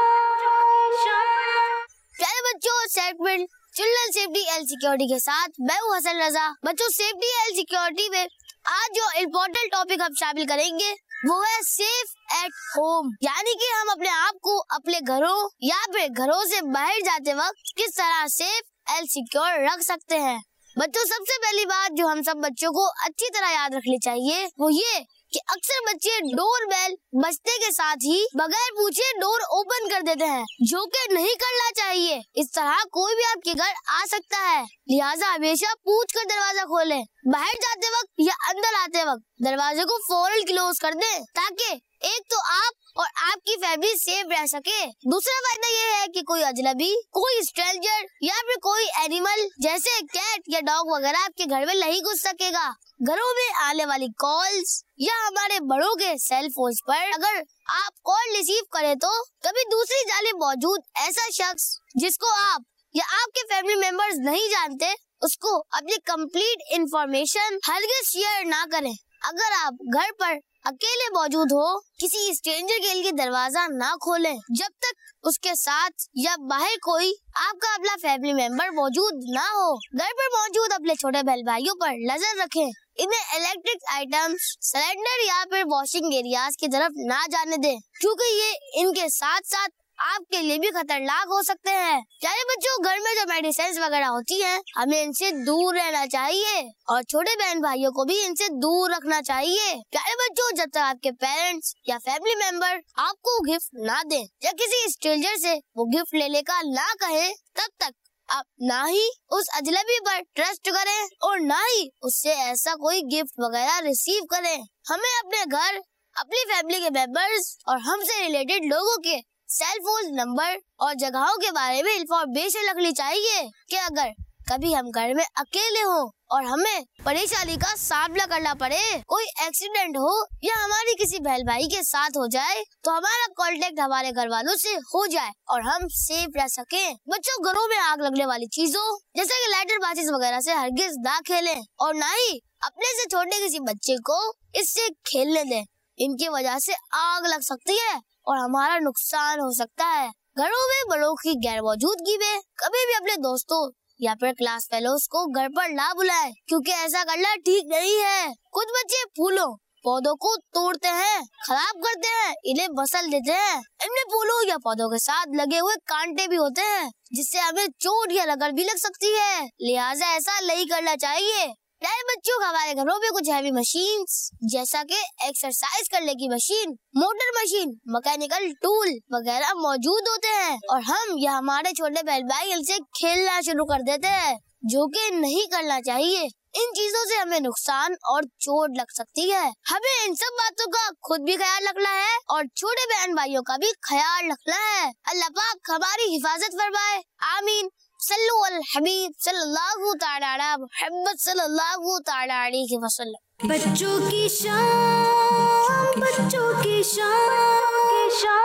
Speaker 7: प्यारे बच्चों, segment children safety and security के साथ मैं हूँ हसन रजा। बच्चों, सेफ्टी एंड सिक्योरिटी में आज जो इम्पोर्टेंट टॉपिक हम शामिल करेंगे वो है सेफ एट होम, यानी कि हम अपने आप को अपने घरों या फिर घरों से बाहर जाते वक्त किस तरह सेफ एंड सिक्योर रख सकते हैं। बच्चों, सबसे पहली बात जो हम सब बच्चों को अच्छी तरह याद रखनी चाहिए वो ये कि अक्सर बच्चे डोर बेल बजते के साथ ही बगैर पूछे डोर ओपन कर देते हैं, जो कि नहीं करना चाहिए। इस तरह कोई भी आपके घर आ सकता है, लिहाजा हमेशा पूछ कर दरवाजा खोलें। बाहर जाते वक्त या अंदर आते वक्त दरवाजे को फौरन क्लोज कर दें, ताकि एक तो आप और आपकी फैमिली सेफ रह सके। दूसरा फायदा ये है कि कोई अजनबी, कोई स्ट्रेंजर या फिर कोई एनिमल जैसे कैट या डॉग वगैरह आपके घर में नहीं घुस सकेगा। घरों में आने वाली कॉल्स या हमारे बड़ों के सेल फोन पर अगर आप कॉल रिसीव करें तो कभी दूसरी जानिब मौजूद ऐसा शख्स जिसको आप या आपके फैमिली मेंबर्स नहीं जानते, उसको अपनी कंप्लीट इंफॉर्मेशन हरगिज़ शेयर ना करें। अगर आप घर पर अकेले मौजूद हो, किसी स्ट्रेंजर के लिए दरवाजा ना खोलें जब तक उसके साथ या बाहर कोई आपका अपना फैमिली मेंबर मौजूद ना हो। घर पर मौजूद अपने छोटे बहन भाइयों पर नजर रखें। इन्हें इलेक्ट्रिक आइटम्स, सिलेंडर या फिर वॉशिंग एरियाज की तरफ ना जाने दें, क्योंकि ये इनके साथ साथ आपके लिए भी खतरनाक हो सकते हैं। प्यारे बच्चों, घर में जो मेडिसिन वगैरह होती हैं, हमें इनसे दूर रहना चाहिए और छोटे बहन भाइयों को भी इनसे दूर रखना चाहिए। प्यारे बच्चों, जब तक आपके पेरेंट्स या फैमिली मेंबर आपको गिफ्ट ना दें या किसी स्ट्रेंजर से वो गिफ्ट लेने का ना कहें, तब तक आप ना ही उस अजनबी पर ट्रस्ट करें और ना ही उससे ऐसा कोई गिफ्ट वगैरह रिसीव करें। हमें अपने घर, अपनी फैमिली के मेंबर्स और हमसे रिलेटेड लोगों के सेल फोन नंबर और जगहों के बारे में इंफॉर्मेशन रखनी चाहिए कि अगर
Speaker 8: कभी हम घर में अकेले हो और हमें परेशानी का सामना करना पड़े, कोई एक्सीडेंट हो या हमारी किसी बहन भाई के साथ हो जाए तो हमारा कांटेक्ट हमारे घर वालों से हो जाए और हम सेफ रह सके। बच्चों, घरों में आग लगने वाली चीजों जैसे कि लाइटर माचिस वगैरह से हरगिज ना खेलें और ना ही अपने से छोटे किसी बच्चे को इससे खेलने दें। इनकी वजह से आग लग सकती है और हमारा नुकसान हो सकता है। घरों में बड़ों की गैर मौजूदगी में कभी भी अपने दोस्तों या फिर क्लास फेलोज को घर पर ना बुलाएं, क्योंकि ऐसा करना ठीक नहीं है। कुछ बच्चे फूलों पौधों को तोड़ते हैं, खराब करते हैं, इन्हें बसल देते हैं। इनमें फूलों या पौधों के साथ लगे हुए कांटे भी होते हैं जिससे हमें चोट या रगड़ भी लग सकती है, लिहाजा ऐसा नहीं करना चाहिए। नए बच्चों को हमारे घरों में कुछ हैवी मशीन्स जैसा कि एक्सरसाइज करने की machine, motor machine, mechanical tool वगैरह मौजूद होते हैं और हम या हमारे छोटे बहन भाई इनसे खेलना शुरू कर देते हैं, जो कि नहीं करना चाहिए। इन चीजों से हमें नुकसान और चोट लग सकती है। हमें इन सब बातों का खुद भी ख्याल रखना है और छोटे बहन भाइयों का भी ख्याल रखना है। अल्लाह पाक हमारी हिफाजत फरमाए, आमीन। सल्लु अल हबीब सल्लल्लाहु तआला अला मुहम्मद सल्लल्लाहु तआला अलैहि वसल्लम।
Speaker 1: बच्चों की शान, बच्चों की शान।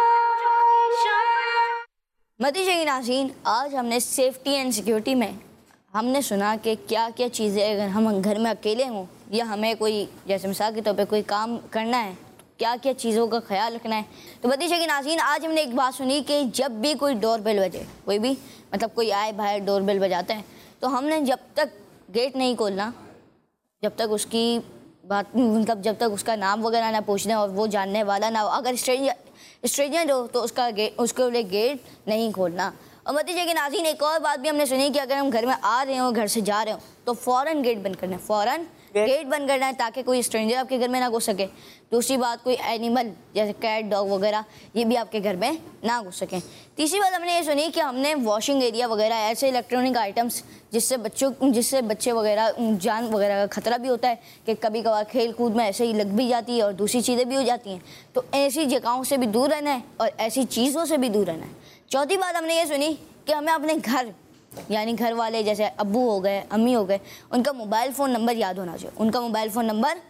Speaker 2: मदीशे की नाज़रीन, आज हमने सेफ्टी एंड सिक्योरिटी में हमने सुना कि क्या क्या चीज़ें अगर हम घर में अकेले हों या हमें कोई जैसे मिसाल के तौर पे कोई काम करना है क्या क्या चीज़ों का ख्याल रखना है। तो मदीशे की नाज़रीन, आज हमने एक बात सुनी कि जब भी कोई डोर बेल बजे, कोई भी मतलब कोई आए बाहर डोर बेल बजाते हैं, तो हमने जब तक गेट नहीं खोलना, जब तक उसकी बात मतलब जब तक उसका नाम वगैरह ना पूछना और वो जानने वाला ना हो, अगर स्ट्रेंजर हो तो उसके लिए गेट नहीं खोलना। और मदीशे के नाज़रीन, एक और बात भी हमने सुनी कि अगर हम घर में आ रहे हो, घर से जा रहे हो तो फ़ौरन गेट बंद करना है, फ़ौरन गेट बंद करना है ताकि कोई स्ट्रेंजर आपके घर में ना घुस सके। दूसरी बात, कोई एनिमल जैसे कैट, डॉग वगैरह ये भी आपके घर में ना घुस सकें। तीसरी बात हमने ये सुनी कि हमने वॉशिंग एरिया वगैरह ऐसे इलेक्ट्रॉनिक आइटम्स जिससे बच्चे वगैरह जान वगैरह का खतरा भी होता है कि कभी कभार खेल कूद में ऐसे ही लग भी जाती है और दूसरी चीज़ें भी हो जाती हैं, तो ऐसी जगहों से भी दूर रहना है और ऐसी चीज़ों से भी दूर रहना है। चौथी बात हमने ये सुनी कि हमें अपने घर यानी घर वाले जैसे अब्बू हो गए, अम्मी हो गए, उनका मोबाइल फ़ोन नंबर याद होना चाहिए। उनका मोबाइल फ़ोन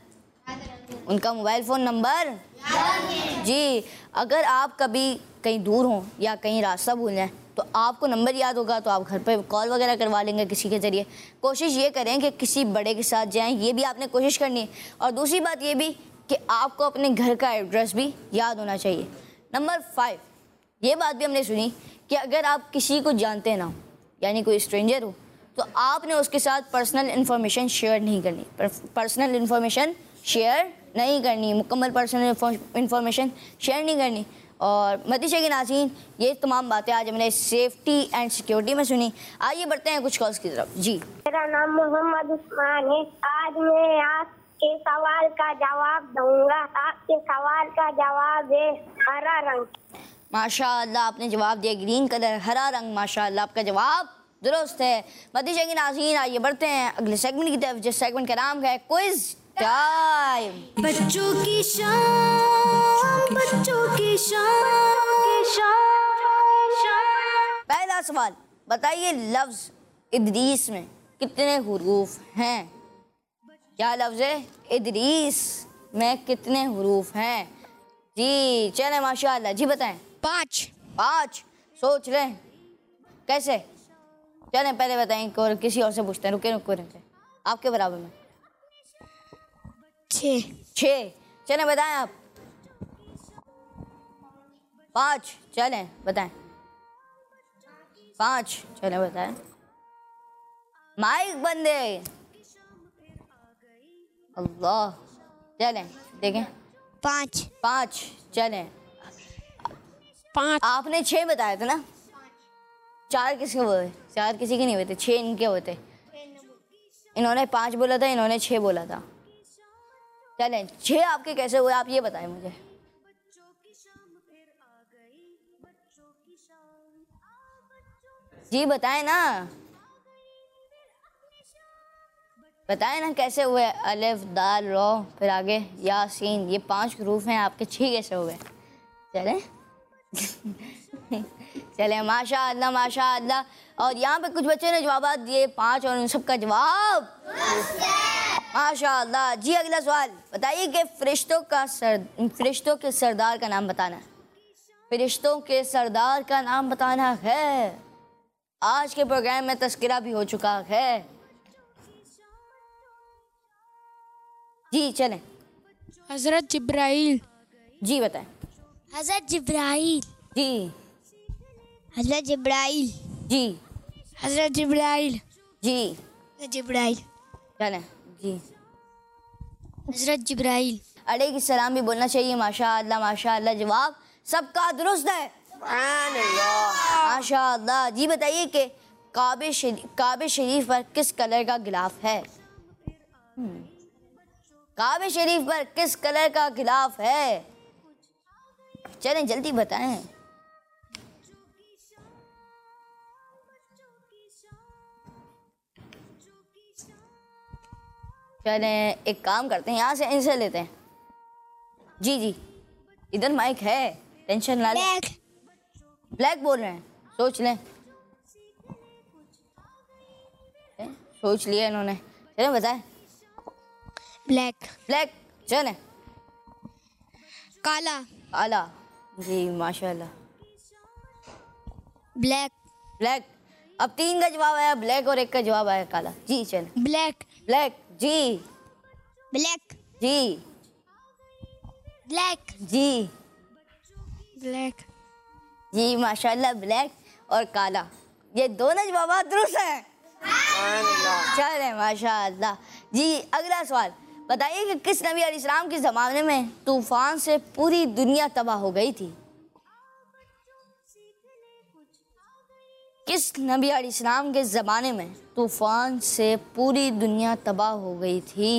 Speaker 2: नंबर जी, अगर आप कभी कहीं दूर हों या कहीं रास्ता भूल जाएं तो आपको नंबर याद होगा तो आप घर पे कॉल वगैरह करवा लेंगे किसी के ज़रिए। कोशिश ये करें कि किसी बड़े के साथ जाएं, ये भी आपने कोशिश करनी है। और दूसरी बात ये भी कि आपको अपने घर का एड्रेस भी याद होना चाहिए। नंबर 5, ये बात भी हमने सुनी कि अगर आप किसी को जानते ना हो यानी कोई स्ट्रेंजर हो तो आपने उसके साथ पर्सनल इन्फॉर्मेशन शेयर नहीं करनी, मुकम्मल पर्सनल इन्फॉर्मेशन शेयर नहीं करनी। और मदीशे की नाज़रीन, ये तमाम बातें आज हमने सेफ्टी एंड सिक्योरिटी में सुनी। आइए बढ़ते हैं कुछ कॉल्स की तरफ। जी,
Speaker 6: मेरा नाम मोहम्मद उस्मान है। आज मैं आपके सवाल का जवाब दूंगा। आपके सवाल का जवाब है हरा रंग।
Speaker 2: माशाअल्लाह, आपने जवाब दिया ग्रीन कलर, हरा रंग। माशाअल्लाह, आपका जवाब दुरुस्त है। मदीशे की नाज़रीन, आइए बढ़ते हैं अगले सेगमेंट की तरफ, जिस सेगमेंट का नाम है क्विज टाइम।
Speaker 1: बच्चों की शान, बच्चों की शान।
Speaker 2: पहला सवाल, बताइए लफ्ज इदरीस में कितने हुरूफ हैं? क्या लफ्ज है इदरीस में कितने हुरूफ हैं? जी चले, माशाअल्लाह। जी बताएं। 5। सोच रहे हैं कैसे? चले पहले बताएं, और किसी और से पूछते हैं। रुके आपके बराबर में 6। चले बताएं आप। 5। चले बताएं। 5। चले बताएं। माइक बंद है। अल्लाह। चले देखें। 5। चले।
Speaker 8: 5।
Speaker 2: आपने 6 बताया था ना? 4 किसके हुए? 4 किसी के नहीं हुए थे, 6 इनके हुए थे। इन्होंने 5 बोला था, इन्होंने 6 बोला था। चलें, 6 आपके कैसे हुए आप ये बताएं मुझे। जी बताएं ना, बताएं ना कैसे हुए। अलिफ, दाल, रो, फिर आगे या, सीन, ये 5 हरूफ हैं आपके। 6 कैसे हुए? चलें चले माशाअल्लाह माशाअल्लाह। और यहाँ पे कुछ बच्चों ने जवाब दिए 5 और उन सब का जवाब माशाअल्लाह। जी अगला सवाल बताइए कि फरिश्तों के सरदार का नाम बताना है। फरिश्तों के सरदार का नाम बताना है। आज के प्रोग्राम में तस्करा भी हो चुका है। जी चलें।
Speaker 5: हजरत जिब्राइल।
Speaker 2: जी बताएं।
Speaker 8: हजरत जिब्राइल।
Speaker 2: जी
Speaker 8: हजरत जिब्राइल।
Speaker 2: जी
Speaker 5: हजरत जिब्राइल।
Speaker 2: जी
Speaker 8: जिब्राइल।
Speaker 2: चलें। जी
Speaker 8: हजरत जिब्राइल।
Speaker 2: अलैहिस्सलाम भी बोलना चाहिए। माशाअल्लाह माशाअल्लाह। जवाब सबका दुरुस्त है माशाअल्लाह। जी बताइए कि काबे शरीफ पर किस कलर का गिलाफ है? काबे शरीफ पर किस कलर का गिलाफ है? चलें जल्दी बताएं। चलें एक काम करते हैं, यहाँ से आंसर लेते हैं। जी जी इधर माइक है, टेंशन ना लें। ब्लैक बोल रहे हैं, सोच लें। सोच लिया इन्होंने। चलें बताएं।
Speaker 5: ब्लैक।
Speaker 2: ब्लैक। चलें।
Speaker 5: काला।
Speaker 2: काला। जी माशाल्लाह।
Speaker 8: ब्लैक।
Speaker 2: ब्लैक। अब 3 का जवाब आया ब्लैक और 1 का जवाब आया काला। जी चलें।
Speaker 5: ब्लैक।
Speaker 2: ब्लैक। जी
Speaker 8: ब्लैक।
Speaker 2: जी
Speaker 8: ब्लैक।
Speaker 2: जी
Speaker 5: ब्लैक।
Speaker 2: जी माशाल्लाह। ब्लैक और काला ये दोनों जवाब दुरुस्त हैं। चलें माशाल्लाह। जी अगला सवाल बताइए कि किस नबी अलैहिस्सलाम के ज़माने में तूफान से पूरी दुनिया तबाह हो गई थी? किस नबी अलैहिस्सलाम के ज़माने में तूफान से पूरी दुनिया तबाह हो गई थी?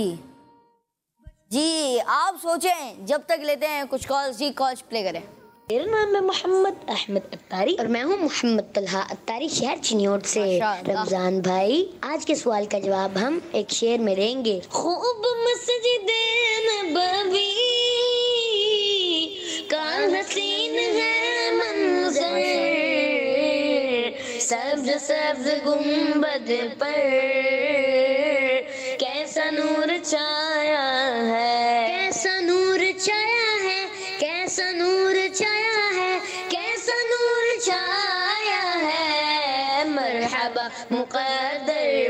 Speaker 2: जी आप सोचें, जब तक लेते हैं कुछ कॉल्स। जी कॉल्स प्ले करें।
Speaker 9: मेरा नाम है मोहम्मद अहमद अत्तारी और मैं हूँ मोहम्मद तलहा अत्तारी, शहर चिन्योट से। रमजान भाई, आज के सवाल का जवाब हम एक शेर में देंगे। खूब मस्जिदे नबवी का हसीन है मंजर, सब्ज सब्ज गुंबद पर कैसा नूर छाया है, कैसा नूर छाया है, कैसा नूर छाया है, कैसा नूर छाया है। मरहबा मुक़द्दर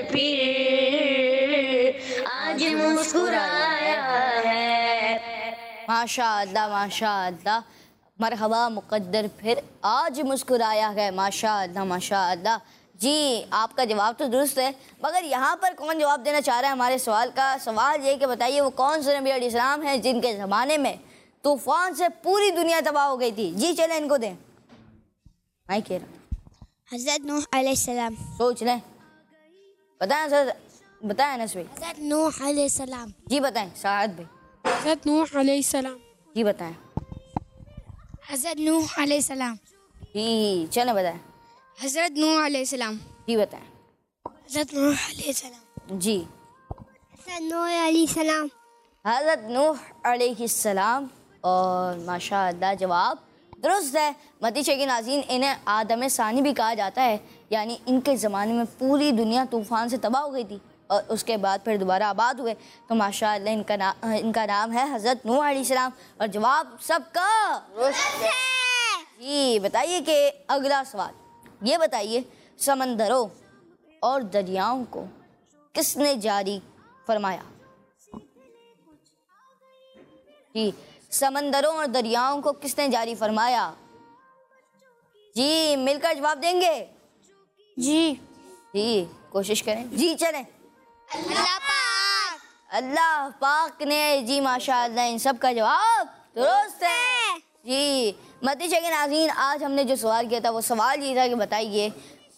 Speaker 9: पीर आज मुस्कुराया है।
Speaker 2: माशाअल्लाह माशाअल्लाह। मरहबा मुक़द्दर फिर आज मुस्कुराया है। माशाअल्लाह माशाअल्लाह। जी आपका जवाब तो दुरुस्त है, मगर यहाँ पर कौन जवाब देना चाह रहा है हमारे सवाल का? सवाल ये कि बताइए वो कौन से नबी अलैहिस्सलाम हैं जिनके ज़माने में तूफान से पूरी दुनिया तबाह हो गई थी? जी चलें इनको दें माइक।
Speaker 8: हजरत नूह अलैहिस्सलाम।
Speaker 2: सोच लें। बताएं सर, बताएं नस भाई।
Speaker 8: हजरत नूह अलैहिस्सलाम।
Speaker 2: जी बताएं साद भाई।
Speaker 5: हजरत नूह अलैहिस्सलाम।
Speaker 2: जी बताएं।
Speaker 8: हजरत नूह अलैहिस्सलाम।
Speaker 2: जी चलें बताएं।
Speaker 5: हजरत नूह अलैहिस्सलाम।
Speaker 2: जी बताएं।
Speaker 8: हजरत नूह अलैहिस्सलाम।
Speaker 2: जी
Speaker 8: हजरत नूह अलैहिस्सलाम।
Speaker 2: हजरत नूह अलैहिस्सलाम। और माशाअल्लाह जवाब दुरुस्त है। मतीचे के नाज़रीन, इन्हें आदम सानी भी कहा जाता है, यानी इनके ज़माने में पूरी दुनिया तूफ़ान से तबाह हो गई थी और उसके बाद फिर दोबारा आबाद हुए। तो माशाअल्लाह इनका नाम है हज़रत नूह अलैहिस्सलाम। और जवाब सबका दुरुस्त है। जी बताइए कि अगला सवाल ये बताइए, समंदरों और दरियाओं को किसने जारी फरमाया? जी समंदरों और दरियाओं को किसने जारी फरमाया? जी मिलकर जवाब देंगे।
Speaker 5: जी
Speaker 2: जी कोशिश करें। जी चलें। अल्लाह पाक ने। जी माशाअल्लाह इन सब का जवाब दुरुस्त है। जी मतीचे के नाज़रीन, आज हमने जो सवाल किया था वो सवाल ये था कि बताइए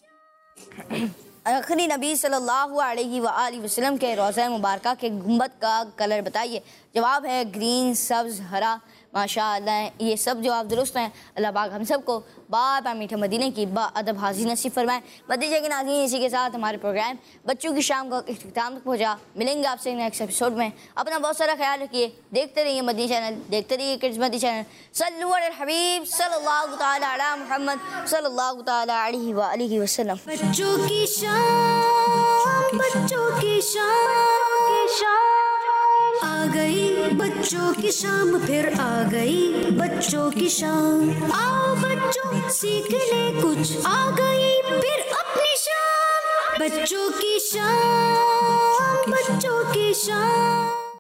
Speaker 2: आखिरी नबी सल्लल्लाहु अलैहि वसल्लम के रोज़ा मुबारक के गुंबद का कलर बताइए। जवाब है ग्रीन, सब्ज़, हरा। माशाअल्लाह ये सब जवाब दुरुस्त हैं। अल्लाह पाक हम सबको बार बार मीठे मदीने की बाअदब हाज़िर नसीब फरमाएं। मदीने के नाज़रीन, इसी के साथ हमारे प्रोग्राम बच्चों की शाम का इख्तिताम तक पहुँचा। मिलेंगे आपसे नेक्स्ट एपिसोड में। अपना बहुत सारा ख्याल रखिए। देखते रहिए मदनी चैनल, देखते रहिए किड्स मदनी चैनल। सल्लु अलल हबीब सल्लल्लाहु तआला अला मुहम्मद सल्लल्लाहु तआला अलैहि व आलिहि वसल्लम।
Speaker 1: बच्चों की शाम, बच्चों की शाम, आ गई बच्चों की शाम, फिर आ गई बच्चों की शाम। आओ बच्चों सीख ले कुछ, आ गई फिर अपनी शाम। बच्चों की शाम,